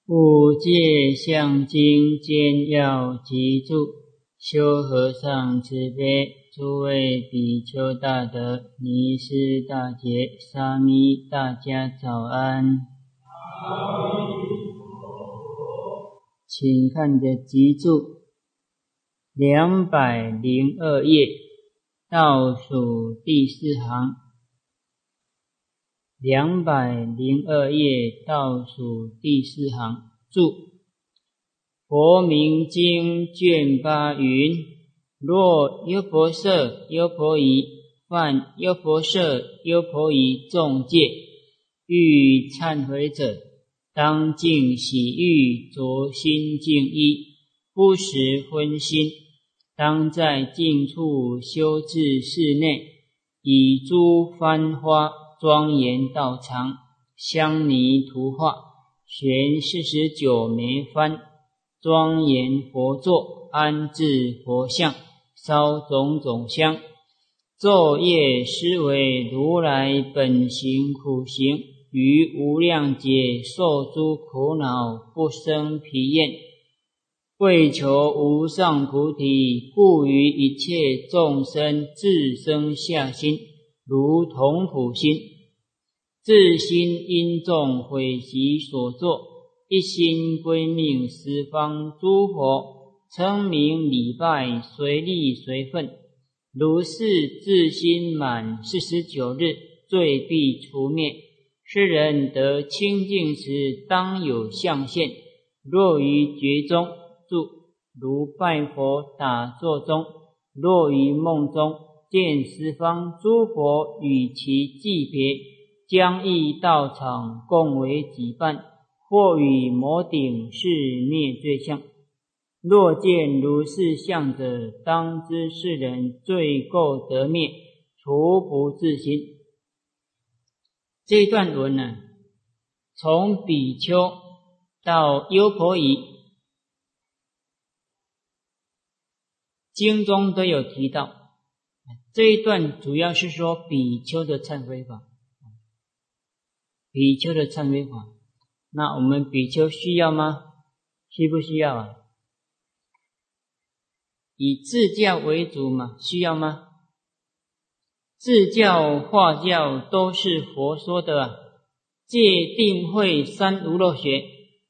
五戒相经兼要集注，修和尚慈悲，诸位比丘大德、尼师大杰、沙弥大家早安。请看着集注202页倒数第4行。202页倒数第4行注：佛明经卷8云：若优婆塞、优婆夷、犯优婆塞、优婆夷众戒，欲忏悔者，当净洗浴，着新净衣，不时荤腥，当在净处修治室内，以诸幡花庄严道场，香泥涂画，悬49枚幡，庄严佛座，安置佛像，烧种种香，昼夜思维如来本行苦行，于无量劫受诸苦恼，不生疲厌，为求无上菩提，故于一切众生自生下心，如同普心，自心因众毁习所作，一心归命十方诸佛，称名礼拜，随力随分。如是自心满49日，罪必除灭。世人得清净时，当有相现。若于觉中，注：如拜佛打坐中，若于梦中，见十方诸佛与其祭别，将诣道场，共为己伴，或与摩顶是灭罪相。若见如是相者，当知是人罪垢得灭，除不自心。这一段文呢，从比丘到优婆夷，经中都有提到。这一段主要是说比丘的忏悔法，比丘的忏悔法。那我们比丘需要吗？需不需要啊？以自教为主嘛，需要吗？自教、化教都是佛说的啊。戒定慧三无漏学，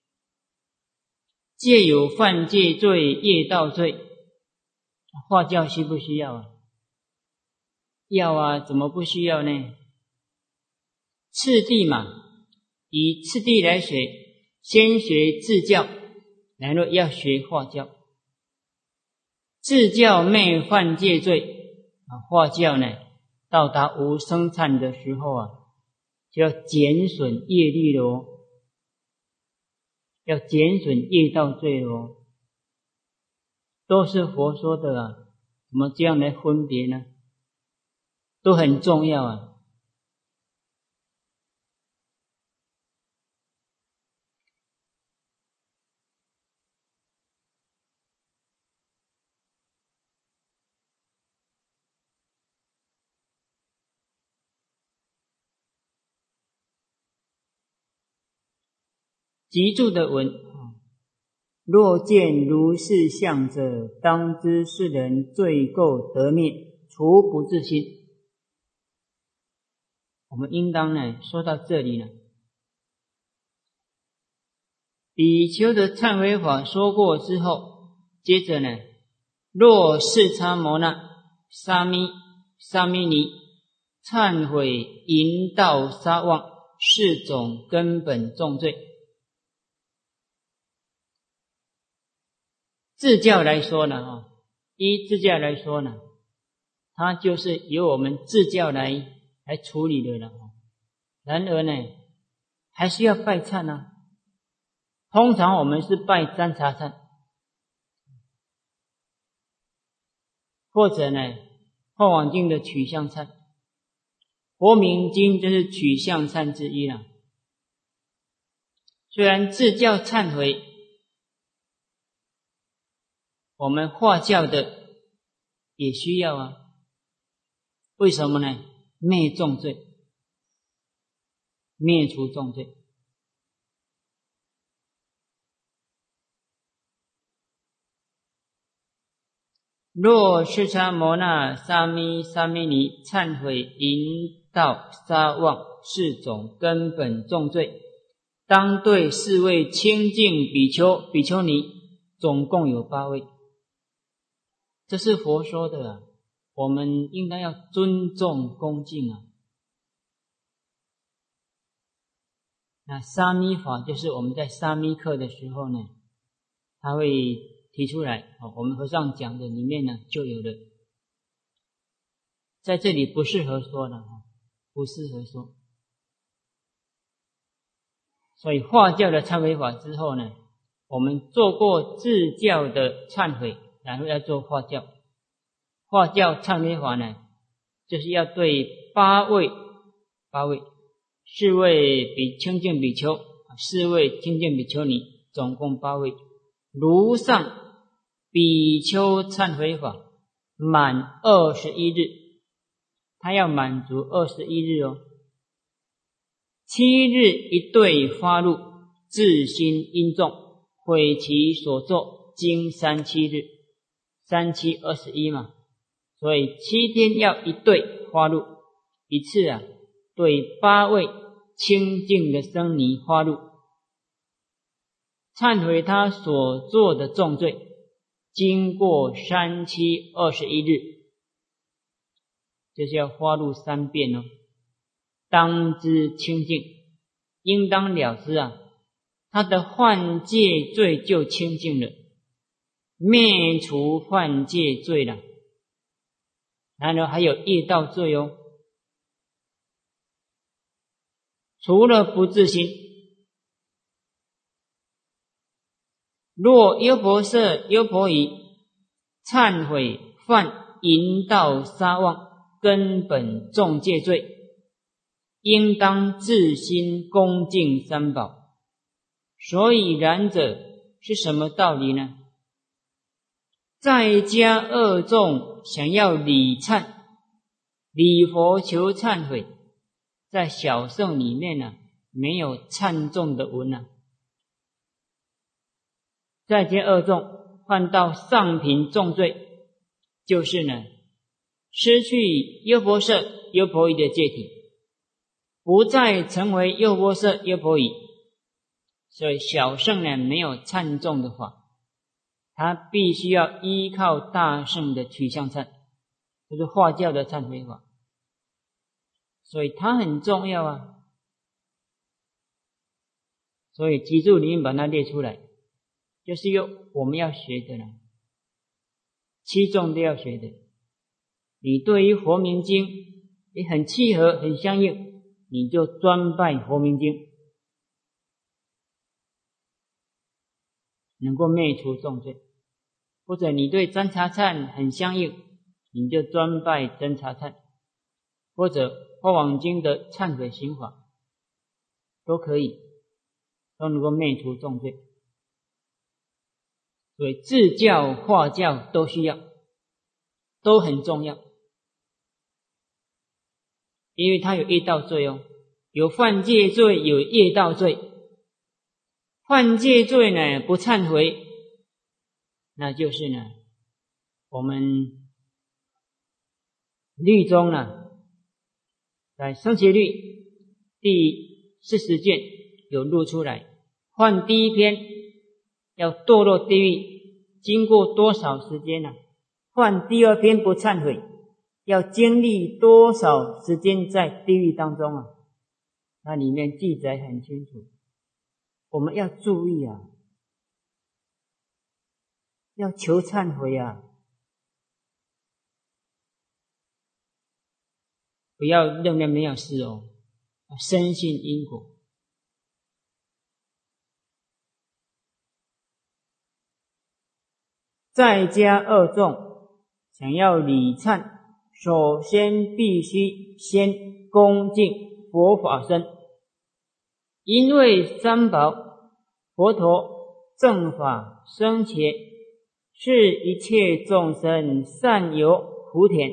戒有犯戒罪、业道罪，化教需不需要啊？要啊，怎么不需要呢？次第嘛，以次第来学，先学自教，然后要学化教。自教昧犯戒罪，化教呢，到达无生忏的时候啊，就要减损业力了，要减损业道罪了，都是佛说的啊，怎么这样来分别呢？都很重要啊。集注的文：若见如是相者，当知是人罪垢得灭，除不自心。我们应当呢，说到这里呢，比丘的忏悔法说过之后，接着呢，若视叉摩那、沙弥、沙弥尼忏悔淫盗杀妄4种根本重罪。自教来说呢，依自教来说呢，它就是由我们自教来处理的了。然而呢，还是要拜忏啊。通常我们是拜占茶忏，或者呢，化网经的取向忏，佛明经就是取向忏之一了。虽然自教忏悔，我们化教的也需要啊。为什么呢？灭重罪，灭除重罪。 若释迦牟那沙弥沙弥尼忏悔淫道杀妄4种根本重罪，当对4位清净比丘比丘尼，总共有8位。这是佛说的啊，我们应该要尊重恭敬啊。那沙弥法就是我们在沙弥课的时候呢，他会提出来，我们和尚讲的里面呢就有了，在这里不适合说了，不适合说。所以化教的忏悔法之后呢，我们做过自教的忏悔，然后要做化教。化教忏悔法呢，就是要对8位4位清净比丘，4位清净比丘尼，总共8位。如上比丘忏悔法满21日，他要满足21日哦。7日一对发露，自心殷重，毁其所作，经37日，37 21嘛，所以7天要一对发露一次啊，对8位清净的僧尼发露，忏悔他所做的重罪，经过37 21日，就是要发露3遍哦。当知清净，应当了知啊，他的犯戒罪就清净了，灭除犯戒罪了。然后还有业道罪哦，除了不自心，若优婆塞、优婆夷忏悔犯淫道杀妄根本重戒罪，应当自心恭敬三宝。所以然者是什么道理呢？在家恶众想要礼忏，礼佛求忏悔，在小乘里面呢，没有忏众的文啊。在家恶众犯到上品重罪，就是呢，失去优婆塞、优婆夷的戒体，不再成为优婆塞、优婆夷。所以小乘呢，没有忏众的法，他必须要依靠大乘的取向忏，就是化教的忏悔法，所以它很重要啊。所以集注里面把它列出来，就是我们要学的了，7众都要学的。你对于佛名经也很契合很相应，你就专拜佛名经，能够灭除重罪。或者你对真茶忏很相应，你就专拜真茶忏，或者化网经的忏悔行法都可以，都能够灭除重罪。所以自教化教都需要，都很重要，因为它有业道罪哦，有犯戒罪，有业道罪。犯戒罪呢不忏悔，那就是呢，我们律中呢，在生起律第40卷有录出来，犯第1篇要堕落地狱，经过多少时间呢？犯第2篇不忏悔，要经历多少时间在地狱当中啊？那里面记载很清楚，我们要注意啊，要求忏悔啊，不要认为没有事哦，要深信因果。在家恶众想要礼忏，首先必须先恭敬佛法僧，因为三宝、佛陀、正法、僧伽是一切众生善友福田，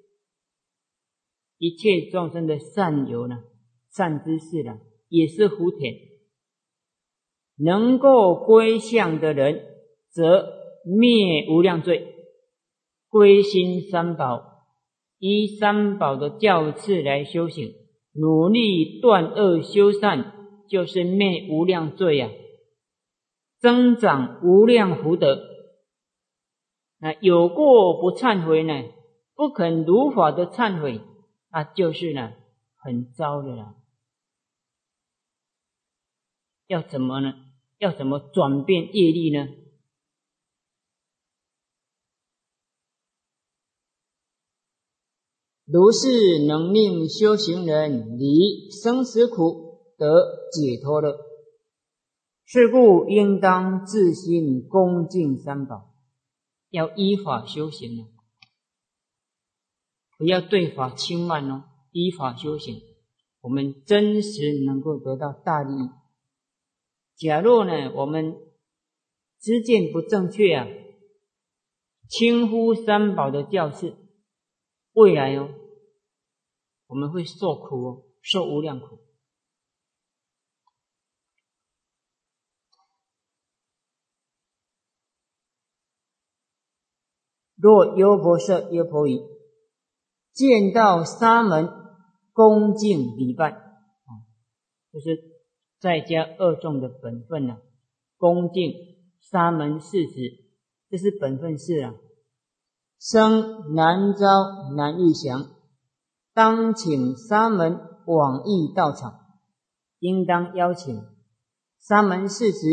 一切众生的善友呢，善知识呢，也是福田。能够归向的人，则灭无量罪， 归心三宝，依三宝的教次来修行，努力断恶修善，就是灭无量罪啊，增长无量福德。那有过不忏悔呢，不肯如法的忏悔，那就是呢很糟的啦。要怎么呢？要怎么转变业力呢？如是能令修行人离生死苦，得解脱乐。是故应当自心恭敬三宝，要依法修行啊，不要对法轻慢哦，依法修行，我们真实能够得到大利益。假若呢我们知见不正确啊，轻忽三宝的教示，未来哦我们会受苦哦，受无量苦。若优婆塞、优婆夷见到沙门，恭敬礼拜，就是在家二众的本分啊，恭敬沙门世子，这是本分事啊。生难遭难遇降，当请沙门往诣道场，应当邀请沙门世子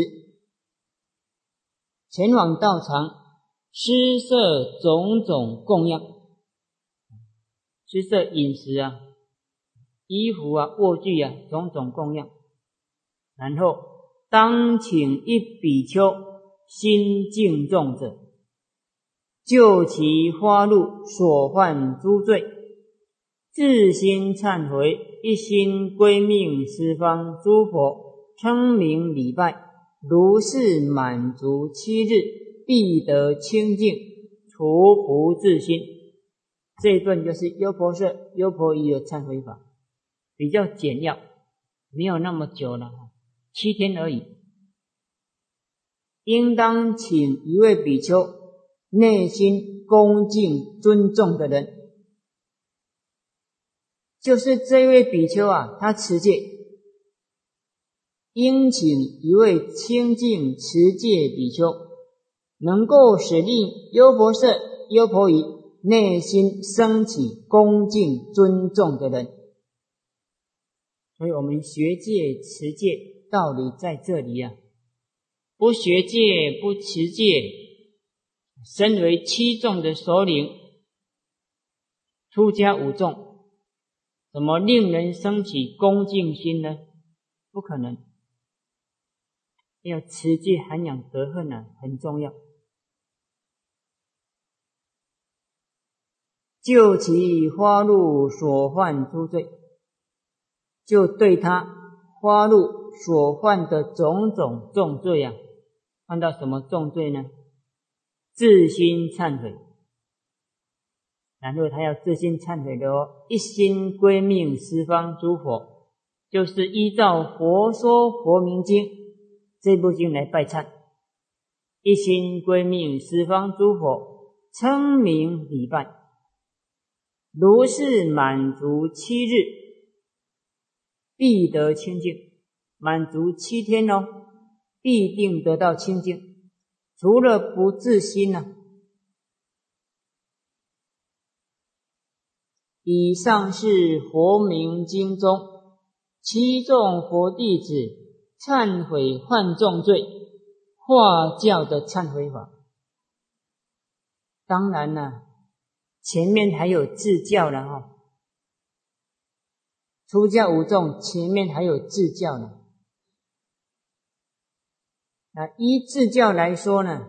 前往道场，施设种种供养，施设饮食啊、衣服啊、卧具啊，种种供养。然后当请一比丘心敬重者，就其发怒所犯诸罪，自心忏悔，一心归命十方诸佛，称名礼拜，如是满足7日，必得清净，除不自心。这一段就是优婆塞、优婆夷的忏悔法，比较简要，没有那么久了，7天而已。应当请一位比丘内心恭敬尊重的人，就是这位比丘啊，他持戒，应请一位清净持戒比丘，能够使令优婆塞、优婆夷内心升起恭敬尊重的人。所以我们学戒持戒道理在这里啊，不学戒不持戒，身为7众的首领，出家5众，怎么令人升起恭敬心呢？不可能。要持戒涵养德行啊，很重要。就其发怒所犯诸罪，就对他发怒所犯的种种重罪啊，犯到什么重罪呢？自心忏悔。然后他要自心忏悔的哦，一心归命十方诸佛，就是依照佛说佛名经这部经来拜忏，一心归命十方诸佛，称名礼拜，如是满足7日，必得清净。满足7天哦，必定得到清净，除了不自心啊。以上是佛名经中7众佛弟子忏悔犯重罪化教的忏悔法。当然了，前面还有自教了哈，出家5众前面还有自教呢。那依自教来说呢，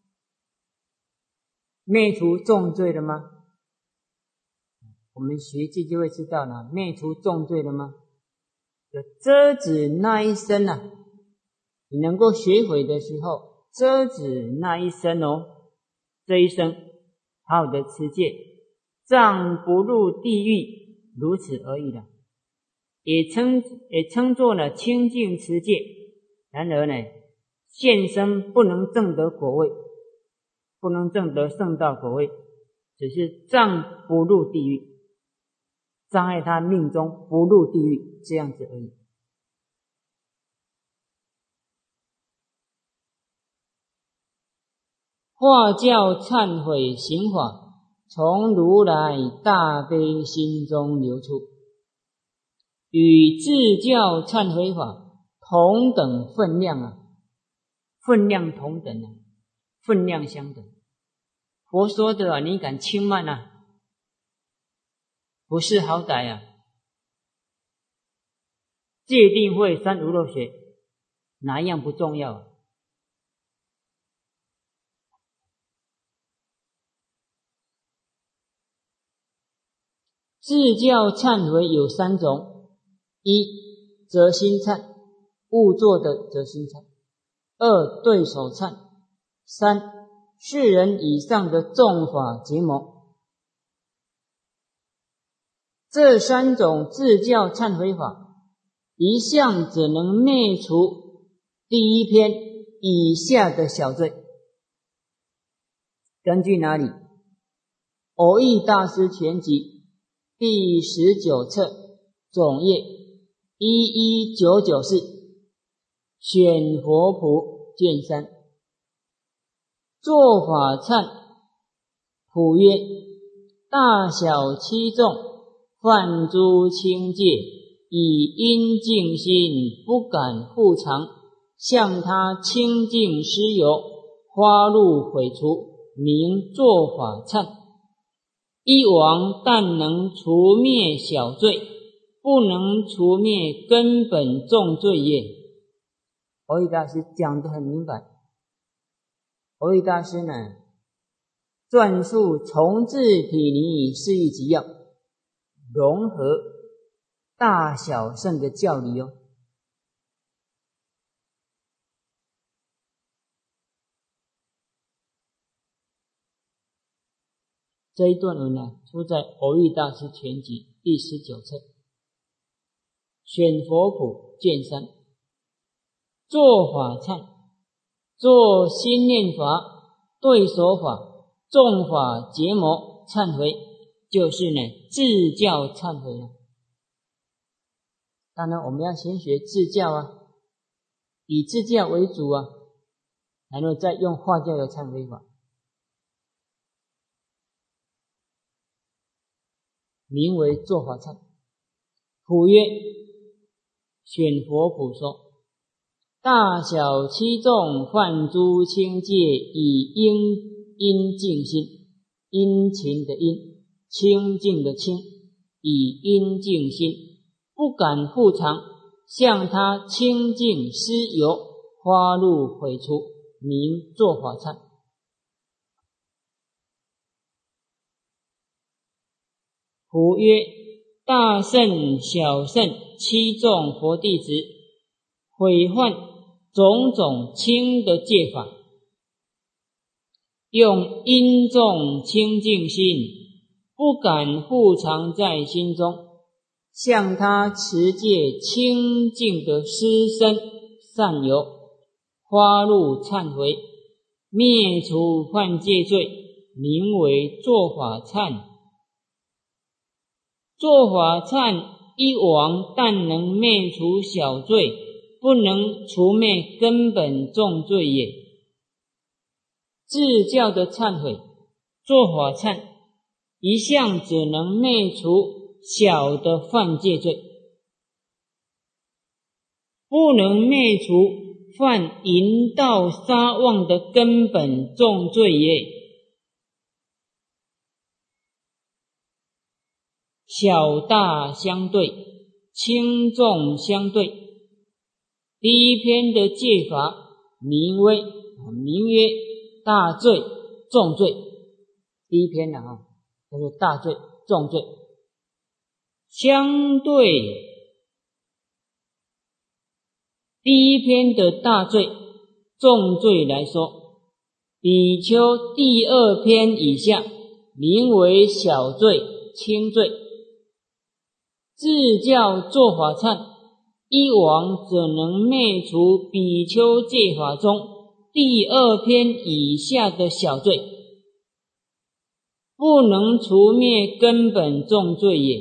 灭除重罪了吗？我们学戒就会知道了，灭除重罪了吗？就遮止那一生啊，你能够学会的时候，遮止那一生哦，这一生好的持戒，暂不入地狱，如此而已了。也称作了清净持戒。然而呢，现生不能证得果位，不能证得圣道果位， 只是障不入地狱，障碍他命中不入地狱这样子而已。化教忏悔行法，从如来大悲心中流出，与自教忏悔法同等分量啊，分量同等啊，分量相等。佛说的啊，你敢轻慢啊？不是好歹啊！戒定慧三无漏学，哪一样不重要啊？自教忏悔有3种：一、择心忏，误做的择心忏；二、对手忏；三、世人以上的众法结谋。这3种自教忏悔法，一向只能灭除第一篇以下的小罪。根据哪里？蕅益大师全集第19册总页11994选佛谱卷3，做法忏谱曰：大小七众犯诸轻戒，以因净心不敢复常，向他清净施游，花露毁除，名做法忏。一王但能除灭小罪，不能除灭根本重罪也。蕅益大师讲得很明白。蕅益大师呢，撰述重智毗尼释义集要，融合大小乘的教理哦。这一段文呢，出在蕅益大师全集第19册选佛谱卷3。做法忏，做心念法、对手法、众法结谋忏悔，就是呢自教忏悔了。当然我们要先学自教啊，以自教为主啊，然后再用化教的忏悔法。名为做法忏。谱曰：选佛谱说，大小七众犯诸轻戒，以因净心，殷勤的殷，清净的清，以因净心，不敢复常，向他清净施游，花露毁除，名做法忏。谱曰：大圣小圣七众佛弟子，毁犯种种轻的戒法，用因重清净心，不敢复常在心中，向他持戒清净的施身善游，花露忏悔，灭除犯戒罪，名为做法忏。做法忏一往但能灭除小罪，不能除灭根本重罪也。自教的忏悔，做法忏一向只能灭除小的犯戒罪，不能灭除犯淫盗杀妄的根本重罪也。小大相对，轻重相对。第一篇的戒法名曰大罪重罪，第一篇叫做大罪重罪。相对第一篇的大罪重罪来说，比丘第二篇以下名为小罪轻罪。自教做法忏一往只能灭除比丘戒法中第二篇以下的小罪， 不能除灭根本重罪也。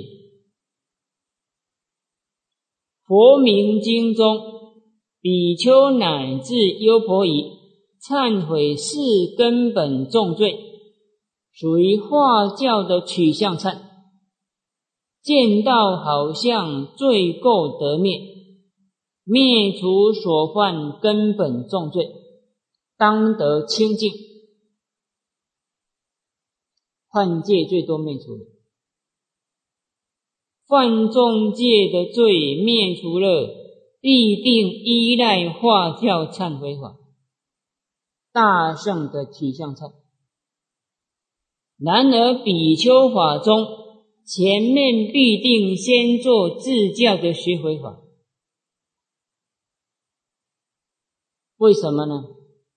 佛明经中，比丘乃至优婆夷忏悔是根本重罪，属于化教的取向忏。见到好像罪垢得灭，灭除所犯根本重罪，当得清净。犯戒罪都灭除了，犯重戒的罪灭除了，必定依赖化教忏悔法，大圣的取向忏。然而比丘法中，前面必定先做自教的学回法。为什么呢？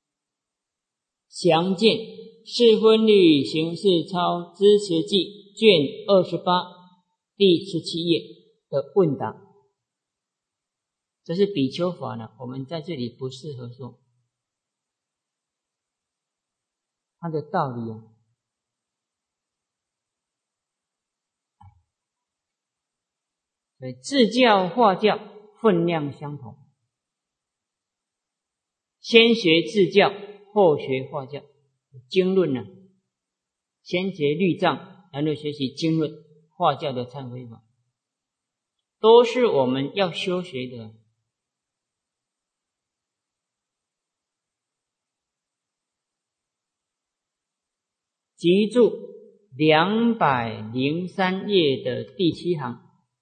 详见释分律行事抄支持记卷28第17页的问答。这是比丘法呢，我们在这里不适合说它的道理啊。所以自教化教分量相同，先学自教，后学化教。经论呢，先学律藏，然后学习经论，化教的忏悔法，都是我们要修学的。集注203页的第7行。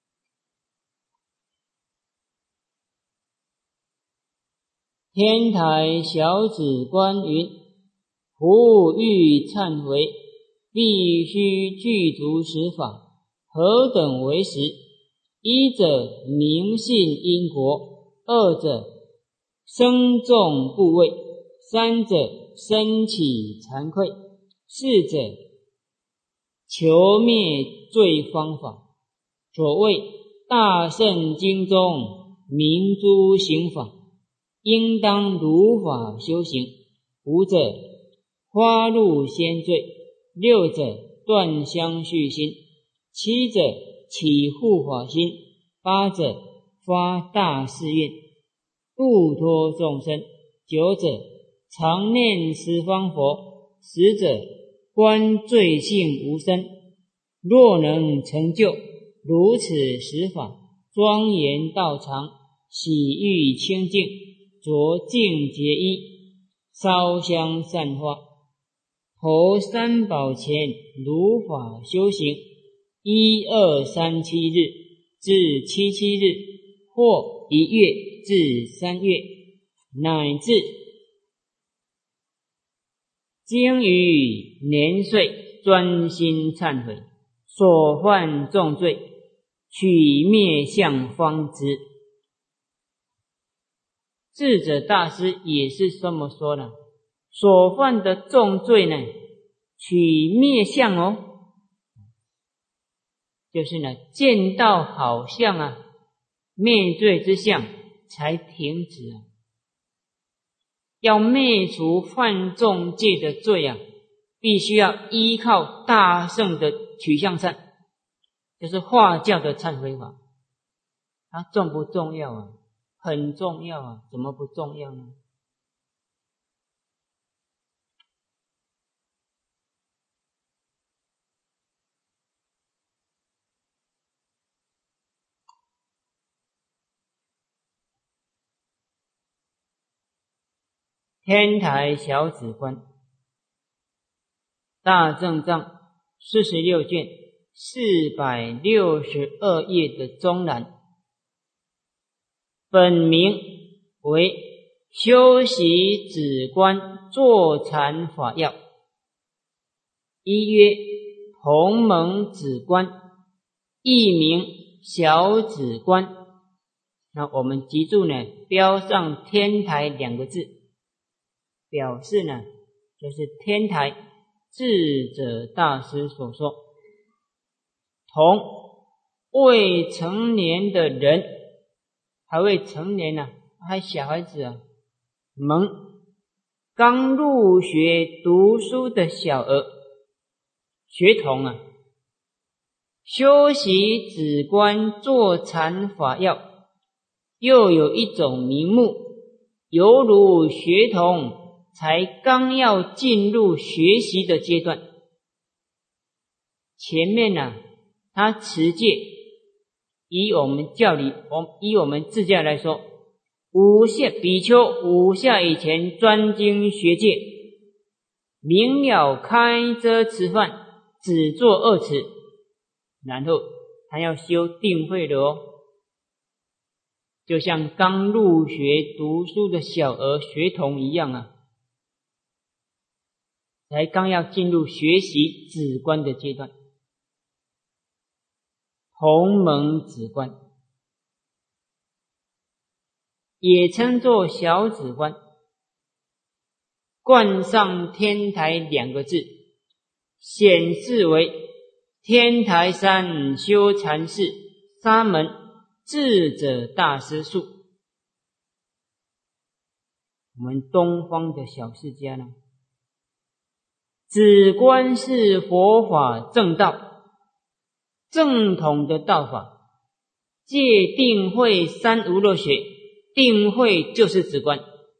天台小止观云：胡欲忏悔，必须具足十法，何等为十？一者明信因果，二者生重部位，三者生起惭愧，四者求灭罪方法。所谓大圣经中明诸行法，应当如法修行。五者花入先罪，六者断相续心，七者起护法心，八者发大誓愿，度脱众生，九者常念十方佛，十者观罪性无生。若能成就如此十法，庄严道场，喜欲清净，着净洁衣，烧香散花，投三宝前，如法修行，1237日至77日，或1月至3月，乃至经于年岁，专心忏悔所犯重罪，取灭相方知。智者大师也是这么说的，所犯的重罪呢，取灭相哦，就是呢，见到好相啊，灭罪之相才停止啊。要灭除犯重戒的罪啊，必须要依靠大圣的取向忏，就是化教的忏悔法。它重不重要啊？很重要啊，怎么不重要呢？天台小止观大正藏46卷462页的中栏，本名为修习止观坐禅法要，一曰同盟止观，一名小止观。那我们集注呢，标上天台2个字，表示呢，就是天台智者大师所说，同未成年的人，还未成年呢，还小孩子啊，刚入学读书的小儿， 学童啊，修习止观坐禅法要，又有一种名目，犹如学童才刚要进入学习的阶段。前面啊，他持戒，以我们自教来说，比丘五下以前专精学戒，明了开遮持犯，只做2持，然后他要修定慧的哦，就像刚入学读书的小儿学童一样啊，才刚要进入学习止观的阶段。鸿蒙止观也称作小止观，冠上天台2个字，显示为天台山修禅寺沙门智者大师述。我们东方的小释迦呢，止观是佛法正道，正统的道法，戒定慧三无漏学，定慧就是止观。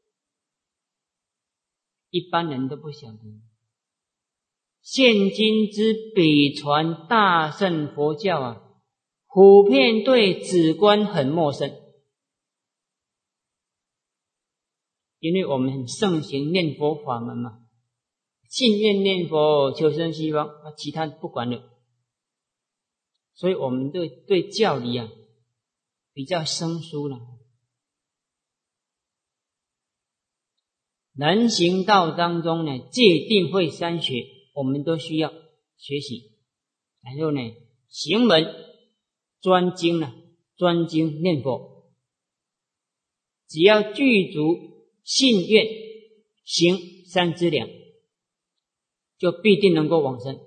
一般人都不晓得，现今之北传大乘佛教啊，普遍对止观很陌生，因为我们很盛行念佛法门嘛，信愿念佛求生西方，其他不管了。所以我们对教理啊比较生疏了。人行道当中呢，戒定慧三学我们都需要学习，然后呢行门专精念佛，只要具足信愿行3资粮，就必定能够往生。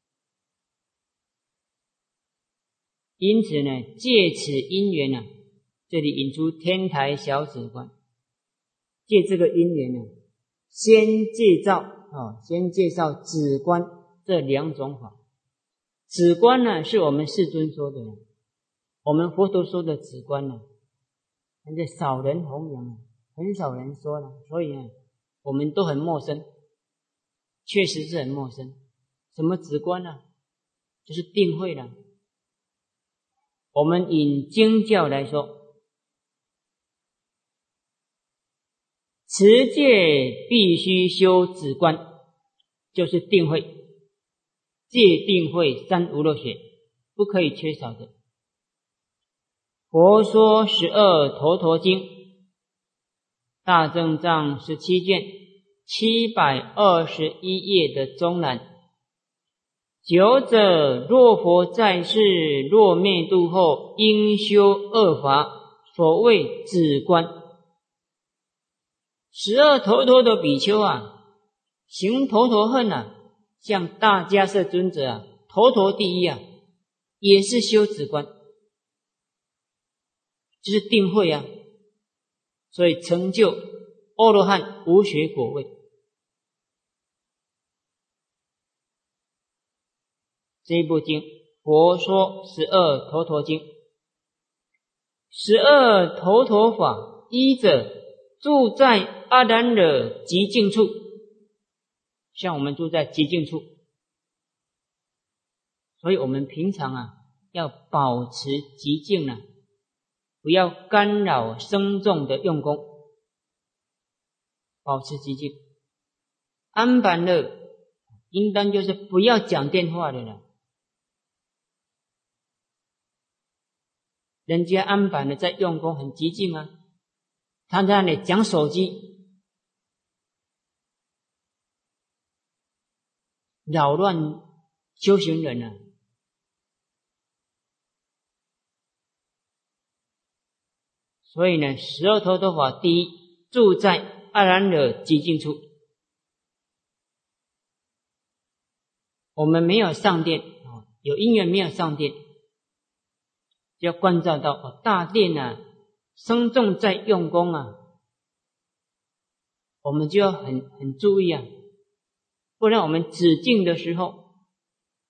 因此呢，借此因缘啊，这里引出天台小止观，借这个因缘呢，先介绍止观这2种法。止观呢，是我们世尊说的，我们佛陀说的止观呢，但是少人弘扬，很少人说了，所以呢，我们都很陌生，确实是很陌生。什么止观呢？就是定慧了。我们以经教来说，持戒必须修止观，就是定慧，戒定慧三无漏学，不可以缺少的。佛说12头陀经，大正藏17卷721页的中栏，久者若佛在世，若灭度后，应修2法，所谓止观。12头陀的比丘啊，行头陀恨啊，像大迦叶尊者啊，头陀第一啊，也是修止观，就是定慧啊，所以成就阿罗汉无学果位。这一部经，佛说12头陀经，12头陀法，依者住在阿兰若极静处，像我们住在极静处，所以我们平常啊要保持极静啊，不要干扰僧众的用功，保持极静。安般若应当就是不要讲电话的了。人家安般的在用功很极静啊，他在那里讲手机，扰乱修行人啊。所以呢，12头陀法第一，住在阿兰若极静处。我们没有上殿，有因缘没有上殿，就要关照到大殿啊，僧众在用功啊，我们就要很注意啊，不然我们止境的时候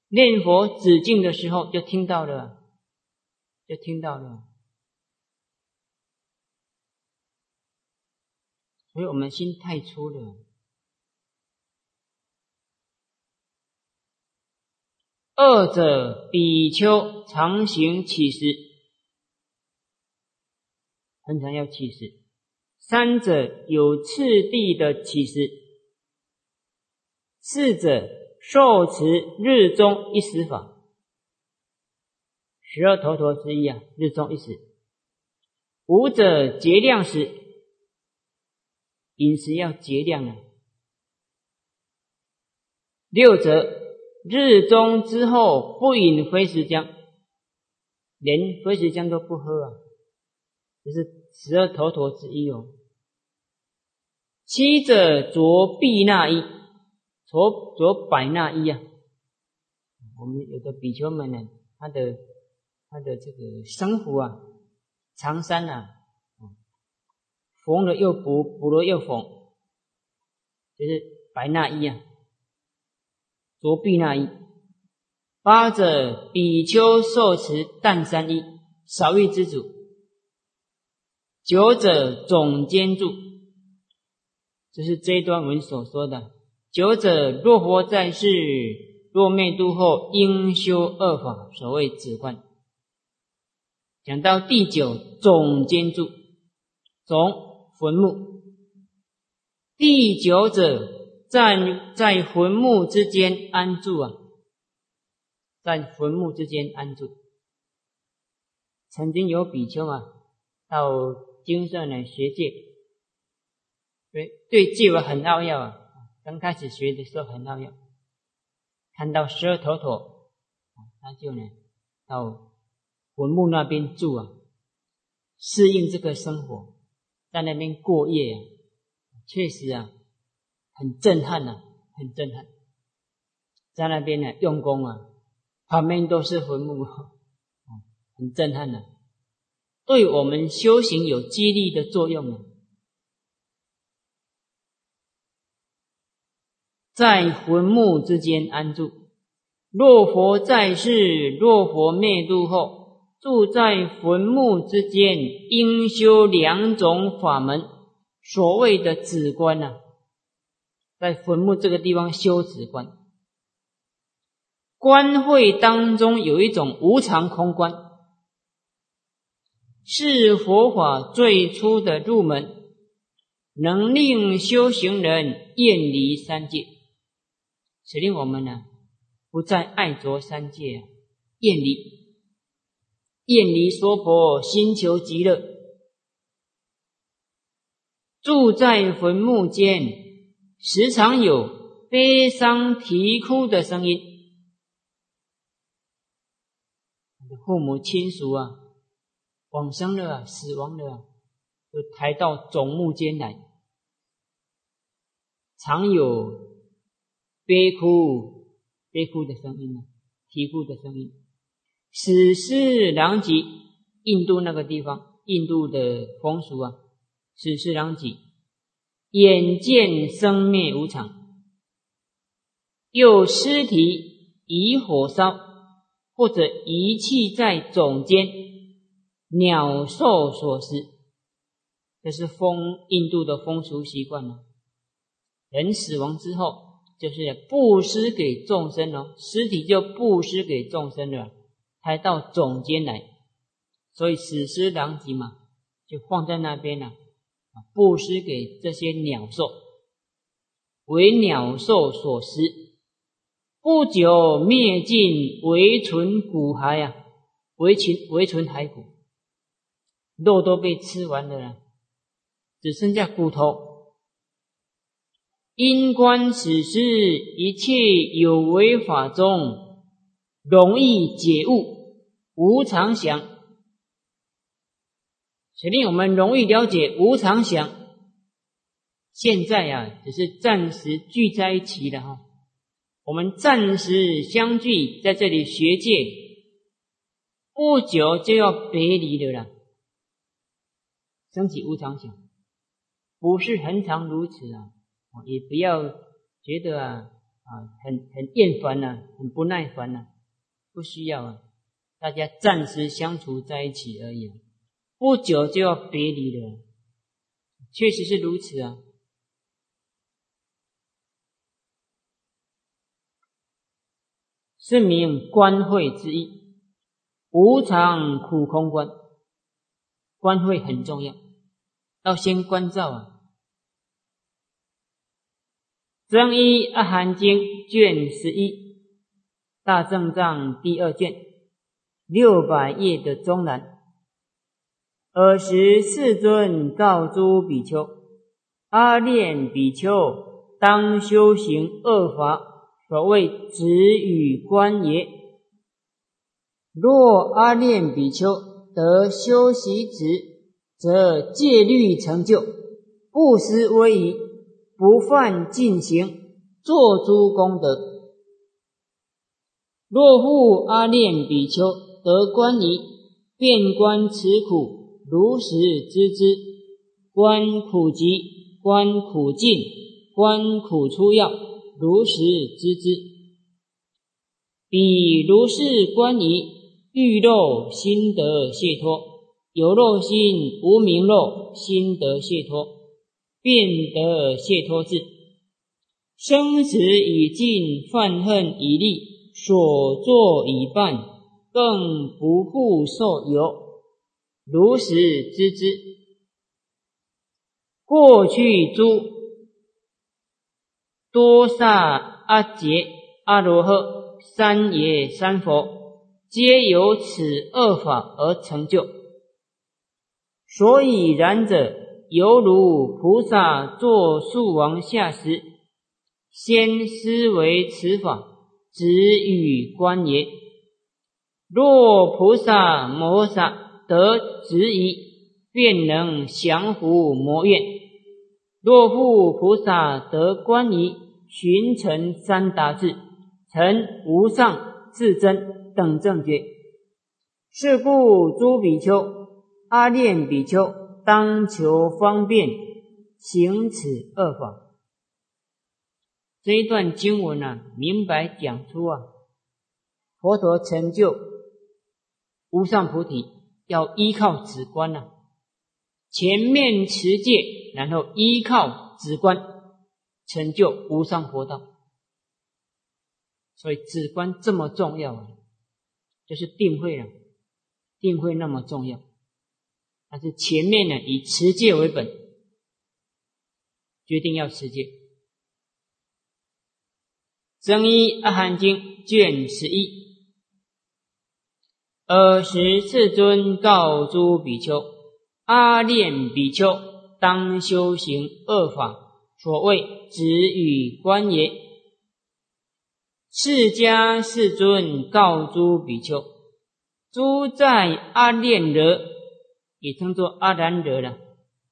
念佛止境的时候就听到了，就听到了。所以我们心太粗了。二者比丘常行乞食，很常要乞食。三者有次第的乞食。四者受持日中一时法。12头陀之一啊，日中一时。五者节量食，饮食要节量啊。六者日中之后不饮非食浆，连非食浆都不喝啊，这是12头陀之一哦。七者着毗那衣，着百衲衣啊。我们有的比丘们呢，他的这个僧服啊，长衫啊，缝了又补，补了又缝，就是百衲衣啊，着毗那衣。八者比丘受持淡山衣，少欲知足。九者总坚住，这是这一段文所说的。九者若佛在世，若灭度后，应修二法，所谓止观。讲到第九，总坚住，总坟墓。第九者在坟墓之间安住啊，在坟墓之间安住。曾经有比丘啊，到精舍呢学戒，对戒法很拗要啊。刚开始学的时候很拗要，看到12头陀，他就呢到坟墓那边住啊，适应这个生活，在那边过夜啊，确实啊，很震撼啊，很震撼。在那边呢用功啊，旁边都是坟墓，很震撼啊，对我们修行有激励的作用啊。在坟墓之间安住，若佛在世，若佛灭度后，住在坟墓之间，应修2种法门，所谓的止观啊，在坟墓这个地方修止观。观会当中有一种无常空观，是佛法最初的入门，能令修行人厌离三界，使令我们呢不再爱着三界啊，厌离娑婆，心求极乐。住在坟墓间，时常有悲伤啼哭的声音，父母亲属啊往生了啊，死亡了啊，就抬到总墓间来，常有悲哭的声音啊，啼哭的声音。死尸狼藉，印度那个地方，印度的风俗啊，死尸狼藉，眼见生灭无常，又尸体以火烧，或者遗弃在冢间，鸟兽所食，这是印度的风俗习惯啊。人死亡之后，就是布施给众生哦，尸体就布施给众生了，抬到冢间来，所以死尸狼藉嘛，就放在那边了，布施给这些鸟兽，为鸟兽所食。不久灭尽，唯存骨骸啊，唯存骸骨，肉都被吃完了啦，只剩下骨头。因观此事，一切有为法中，容易解悟，无常想，所以令我们容易了解无常想。现在啊，只是暂时聚在一起了哈，我们暂时相聚在这里学戒，不久就要别离了啦，升起无常想，不是恒常如此啊。也不要觉得很厌烦啊，很不耐烦啊，不需要啊，大家暂时相处在一起而已啊，不久就要别离了，确实是如此啊。是名观慧之一，无常苦空观。观慧很重要，要先关照啊。增一阿含经卷11，大正藏第2卷，600页的中栏。尔时世尊告诸比丘：阿练比丘当修行2法，所谓止与观也。若阿练比丘得修习止，则戒律成就，不失威仪，不犯禁行，作诸功德。若复阿练比丘得观仪，遍观此苦，如实知之，观苦集，观苦尽，观苦出要，如实知之。彼如是观仪，欲肉心得解脱，有肉心无明肉心得解脱，便得解脱智。生死已尽，犯恨已立，所作已办，更不复受有，如实知之。过去诸多萨阿杰阿罗诃三耶三佛，皆由此2法而成就。所以然者，犹如菩萨作树王下时，先思维此法，止与观也。若菩萨摩萨得止仪，便能降伏魔怨；若复菩萨得观仪，寻成三达智，成无上至真等正觉。是故诸比丘，阿练比丘当求方便，行此2法。这一段经文啊，明白讲出啊，佛陀成就无上菩提要依靠止观啊，前面持戒，然后依靠止观成就无上佛道。所以止观这么重要啊，就是定慧啊，定慧那么重要。但是前面呢，以持戒为本，决定要持戒。增一阿含经卷11，尔时世尊告诸比丘：阿练比丘当修行2法，所谓止与观也。释迦世尊告诸比丘：诸在阿练惹，也称作阿兰惹了，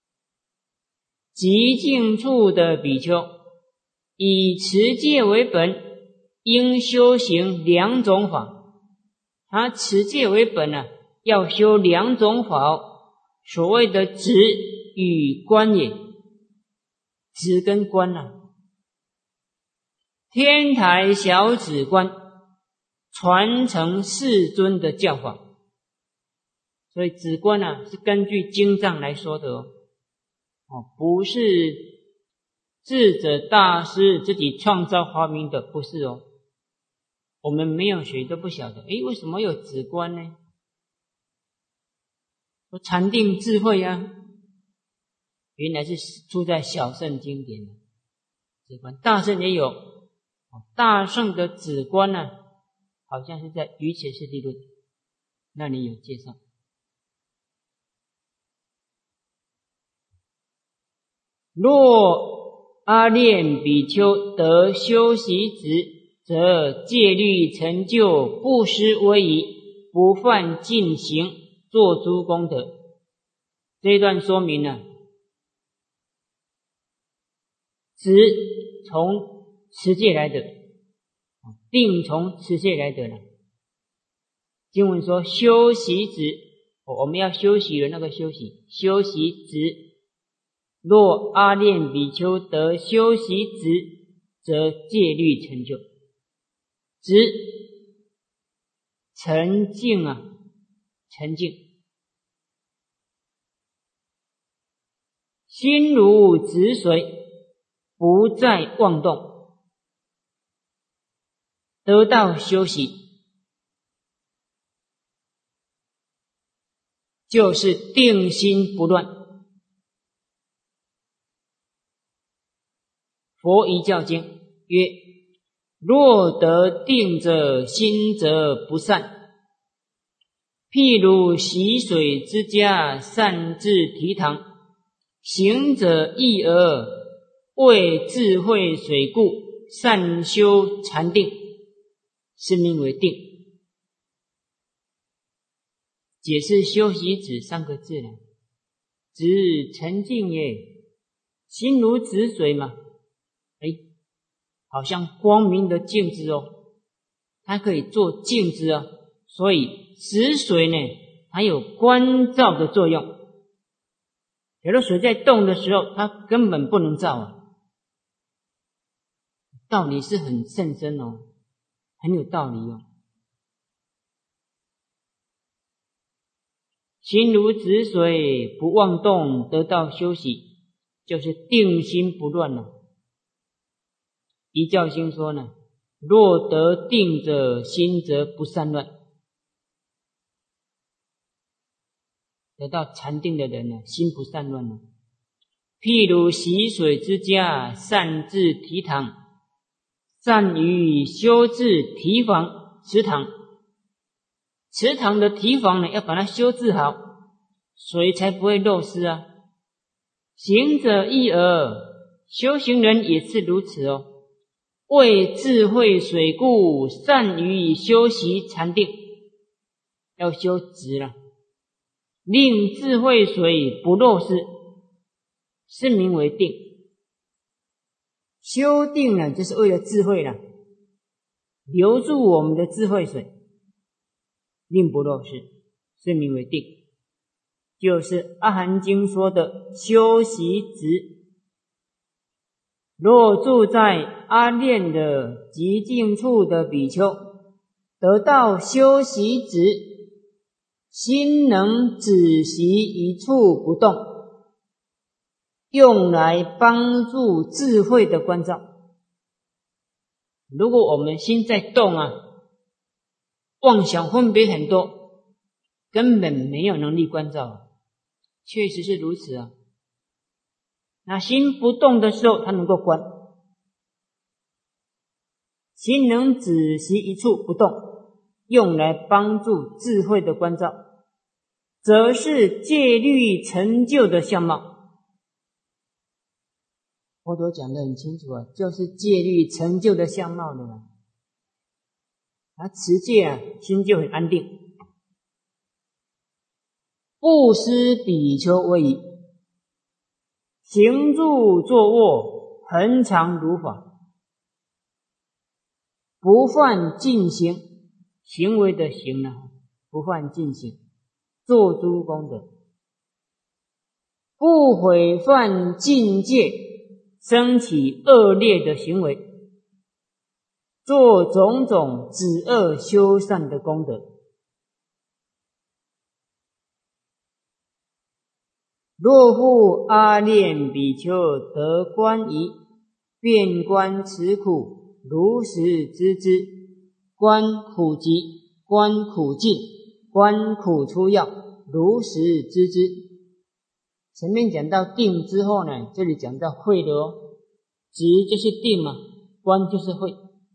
极静处的比丘，以持戒为本，应修行2种法。他持戒为本啊，要修2种法哦，所谓的止与观也。止跟观啊，天台小止观传承世尊的教法，所以止观啊是根据经藏来说的哦，不是智者大师自己创造发明的，不是哦。我们没有学都不晓得，为什么有止观呢？说禅定智慧啊，原来是出在小乘经典的止观，大乘也有。大乘的止观呢，好像是在瑜伽师地论那里有介绍。若阿练比丘得修习止，则戒律成就，不失威仪，不犯禁行，作诸功德。这一段说明了止从持戒来的，定从持戒来的了。经文说修习止，我们要修习的那个修习，修习止。若阿练比丘得修习止， 则戒律成就。执沉静沉静，心如止水，不再妄动，得到休息，就是定心不乱。佛遗教经曰：若得定者，心则不散。譬如洗水之家，善自提堂，行者易而为智慧水故，善修禅定，是名为定。解释修习止三个字呢，止沉静耶，心如止水嘛，好像光明的镜子哦，它可以做镜子啊，所以止水呢，它有观照的作用。有的水在动的时候，它根本不能照道理是很甚深哦，很有道理哦。心如止水，不妄动，得到休息，就是定心不乱了。遗教经说呢，若得定者，心则不散乱。得到禅定的人呢，心不散乱了。譬如洗水之家，善自提堂，善于修治提防池塘。池塘的提防呢，要把它修治好，水才不会漏失啊。行者易而，修行人也是如此哦。为智慧水故，善于修习禅定，要修直了，令智慧水不漏失，是名为定。修定呢，就是为了智慧了，留住我们的智慧水，令不漏失，是名为定。就是阿含经说的修习直。若住在阿练的极静处的比丘，得到修习止，心能止息一处不动，用来帮助智慧的关照。如果我们心在动妄想分别很多，根本没有能力关照，确实是如此啊。那心不动的时候，它能够观，心能止息一处不动，用来帮助智慧的关照，则是戒律成就的相貌。佛陀讲得很清楚就是戒律成就的相貌了。持戒心就很安定。布施比丘为宜，行住坐卧，恒常如法，不犯禁行，行为的行不犯禁行，做诸功德，不毁犯禁戒，生起恶劣的行为，做种种止恶修善的功德。若复阿练比丘得观仪，遍观此苦，如实知之，观苦集，观苦尽，观苦出要，如实知之。前面讲到定之后呢，这里讲到慧的直就是定嘛，观就是慧。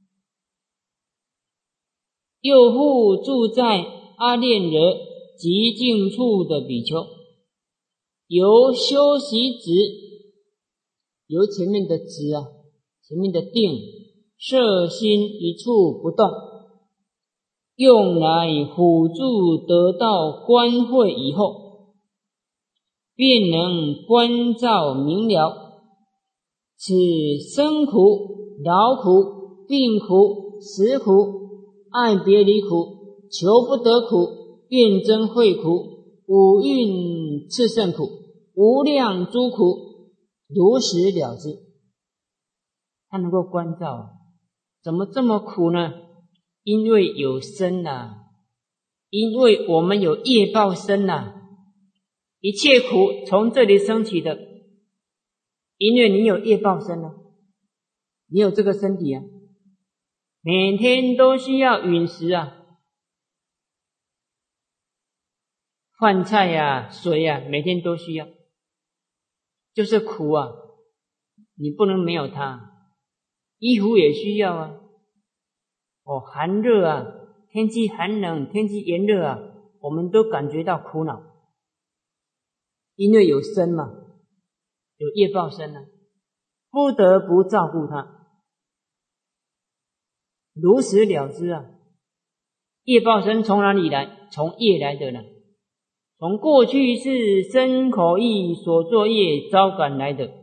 又复住在阿练惹极静处的比丘，由修习止，由前面的止前面的定，摄心一处不动，用来辅助得到观慧以后，便能观照明了此生苦、劳苦、病苦、死苦、爱别离苦、求不得苦、怨憎会苦、五蕴炽盛苦、无量诸苦，如实了之。 他能够关照，怎么这么苦呢？因为有生啊，因为我们有业报生啊，一切苦从这里生起的，因为你有业报生啊，你有这个身体啊，每天都需要饮食啊，饭菜啊，水啊，每天都需要，就是苦啊，你不能没有它。衣服也需要啊，寒热啊，天气寒冷，天气炎热啊，我们都感觉到苦恼，因为有生嘛，有业报生啊，不得不照顾它，如实了之啊。业报生从哪里来？从业来的呢？从过去世身口意所作业招感来的。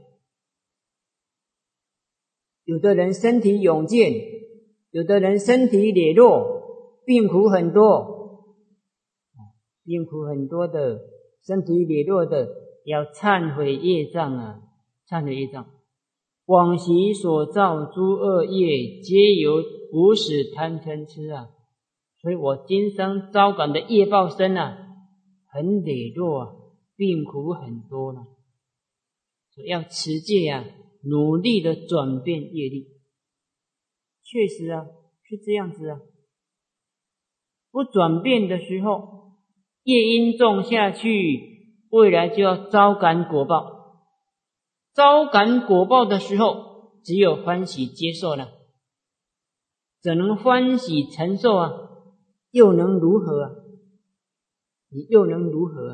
有的人身体勇健，有的人身体羸弱，病苦很多，病苦很多的，身体羸弱的，要忏悔业障啊，忏悔业障。往昔所造诸恶业，皆由无始贪嗔痴啊，所以我今生招感的业报身啊，很羸弱啊，病苦很多了，所以要持戒啊，努力的转变业力。确实啊，是这样子啊。不转变的时候，业因种下去，未来就要招感果报。招感果报的时候，只有欢喜接受了，只能欢喜承受啊，又能如何啊？你又能如何啊？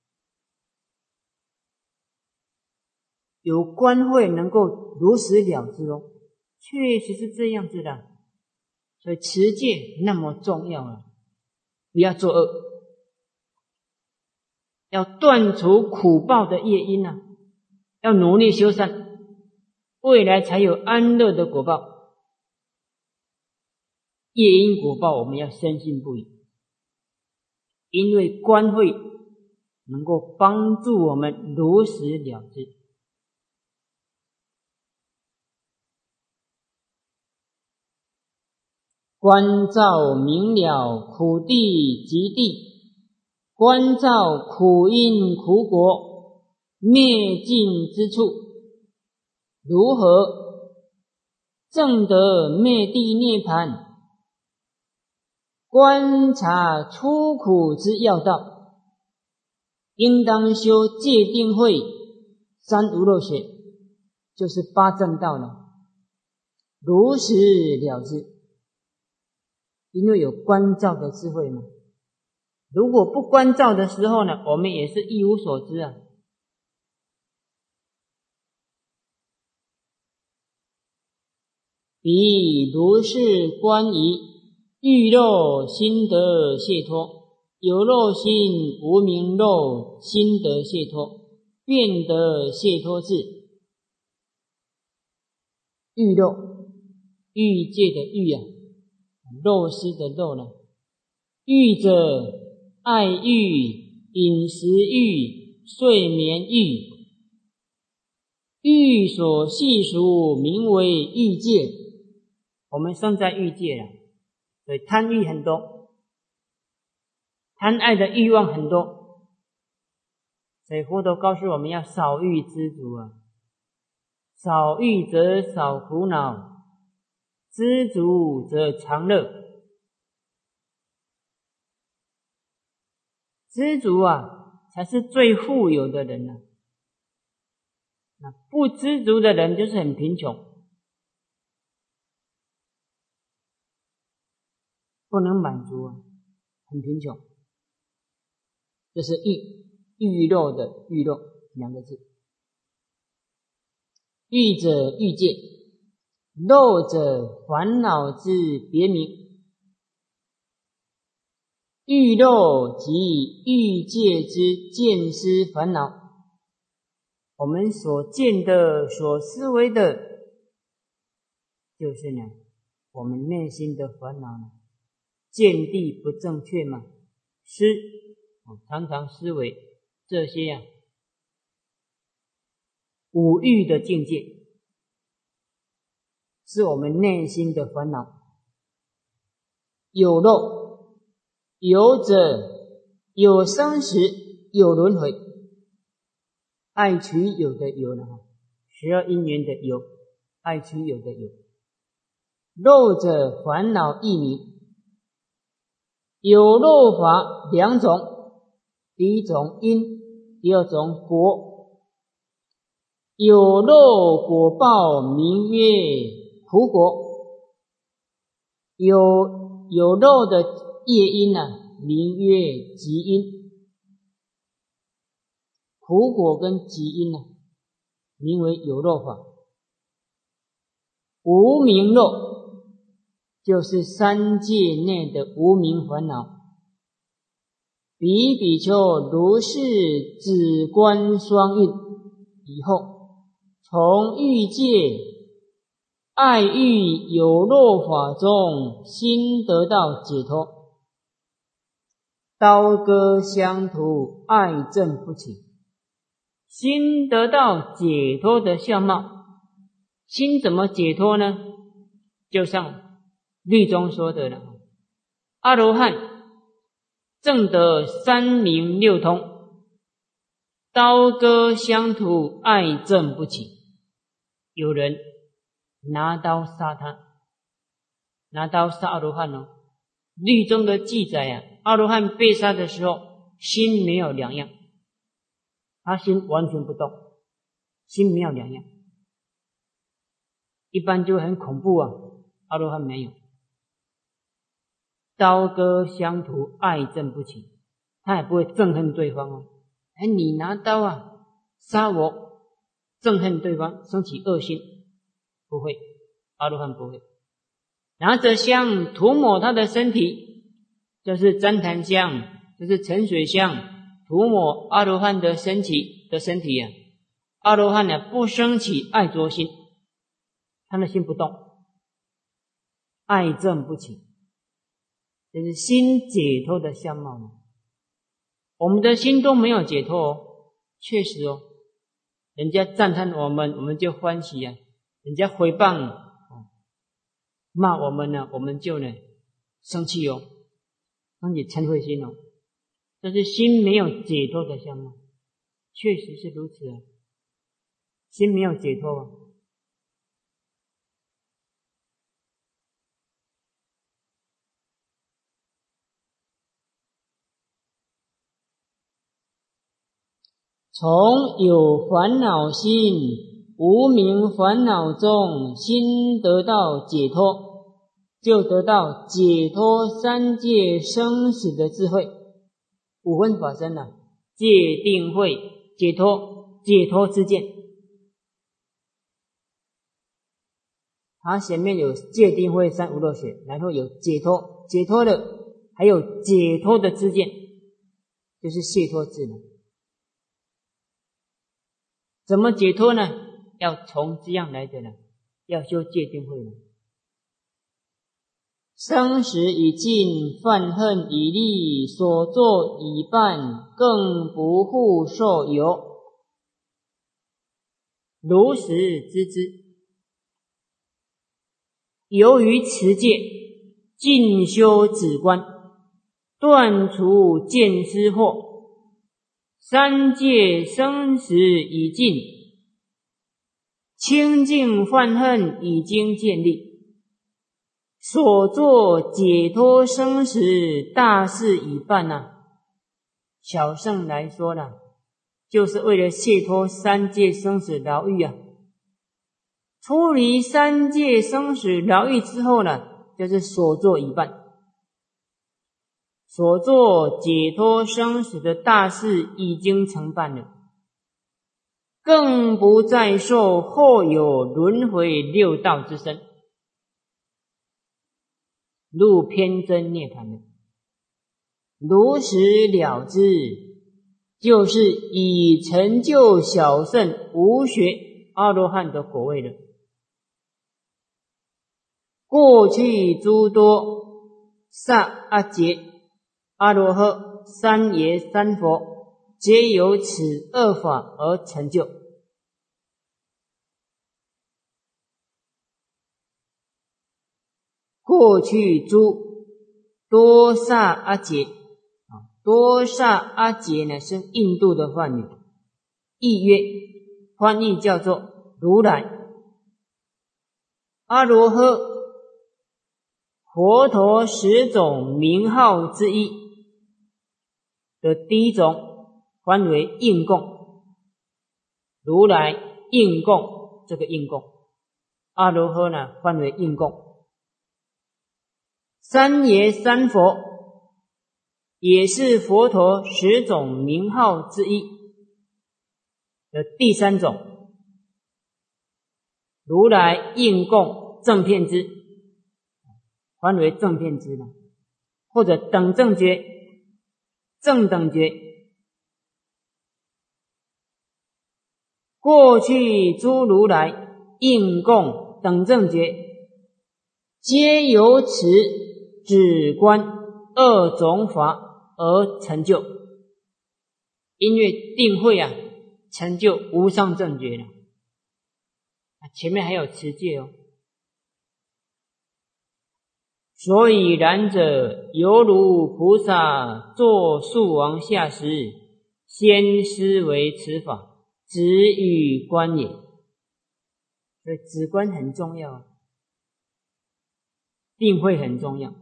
有观慧能够如实了之哦，确实是这样子的。所以持戒那么重要啊，不要作恶，要断除苦报的业因啊，要努力修善，未来才有安乐的果报。业因果报我们要深信不疑，因为观慧能够帮助我们如实了知。观照明了苦地及地，观照苦因苦果灭尽之处，如何证得灭地涅槃？观察出苦之要道，应当修戒定慧三无漏学，就是八正道了，如实了知。因为有观照的智慧嘛，如果不观照的时候呢，我们也是一无所知啊。彼如是观疑，欲肉心得解脱，有肉心无明肉心得解脱，便得解脱智。欲肉，欲界的欲啊，肉丝的肉呢？欲者爱欲、饮食欲、睡眠欲，欲所系属名为欲界。我们生在欲界了，所以贪欲很多，贪爱的欲望很多，所以佛陀告诉我们要少欲知足啊，少欲则少苦恼，知足则常乐。知足啊，才是最富有的人啊。那不知足的人就是很贫穷，不能满足啊，很贫穷。这是欲肉的欲肉两个字。欲者欲界，肉者烦恼之别名。欲肉即欲界之见思烦恼，我们所见的、所思维的，就是呢，我们内心的烦恼呢，见地不正确嘛，常常思维这些啊，五欲的境界。 是我们内心的烦恼。有漏，有者有生死，有轮回。爱取有的有了，12因缘的有，爱取有的有。漏者烦恼亦名。有漏法2种，第一种因，第二种果。有漏果报名曰苦果，有漏的业因名曰集因。苦果跟集因名为有漏法。无明漏就是三界内的无明烦恼。比丘如是止观双运以后，从欲界爱欲有漏法中心得到解脱，刀割相图，爱憎不起。心得到解脱的相貌，心怎么解脱呢？就像律中说的了，阿罗汉证得3明6通，刀割相图，爱憎不起。有人拿刀杀他，拿刀杀阿罗汉律中的记载阿罗汉被杀的时候，心没有两样，他心完全不动，心没有两样。一般就很恐怖阿罗汉没有。刀割相图，爱憎不起，他也不会憎恨对方你拿刀杀我，憎恨对方，生起恶心，不会，阿罗汉不会。拿着香涂抹他的身体，就是旃檀香，就是沉水香，涂抹阿罗汉的身体阿罗汉不生起爱着心，他的心不动，爱憎不起，这是心解脱的相貌。我们的心都没有解脱确实人家赞叹我们，我们就欢喜人家诽谤骂我们我们就生气生起嗔恚心这是心没有解脱的相貌，确实是如此心没有解脱从有烦恼心、无明烦恼中心得到解脱，就得到解脱三界生死的智慧。五分法身戒定慧解脱之见。它前面有戒定慧三无漏学，然后有解脱的，还有解脱的知见，就是解脱智能。怎么解脱呢？要从这样来的要修戒定慧生死已尽，犯恨已立，所作已办，更不复受有。如实知之。由于持戒，进修止观，断除见思惑，三界生死已尽，清净犯恨已经建立，所作解脱生死大事已办小乘来说就是为了解脱三界生死牢狱出离三界生死牢狱之后就是所作已办，所作解脱生死的大事已经成办了，更不再受后有轮回六道之身，入偏真涅槃了。如实了知，就是已成就小乘无学阿罗汉的果位了。过去诸多萨阿杰、阿罗诃、三耶三佛，皆由此二法而成就。 过去诸多萨阿杰，多萨阿杰呢是印度的梵语，译曰翻译叫做如来。阿罗诃，佛陀10种名号之一的第一种翻为应供，如来应供，这个应供，阿罗诃呢翻为应供。三耶三佛也是佛陀10种名号之一的第3种，如来应供正遍知，翻为正遍知呢，或者等正觉、正等觉。过去诸如来应供等正觉，皆由此止观2种法而成就，因为定慧成就无上正觉了。前面还有持戒哦。所以然者，犹如菩萨坐树王下时，先思维此法，止与观也。所以止观很重要，定慧很重要。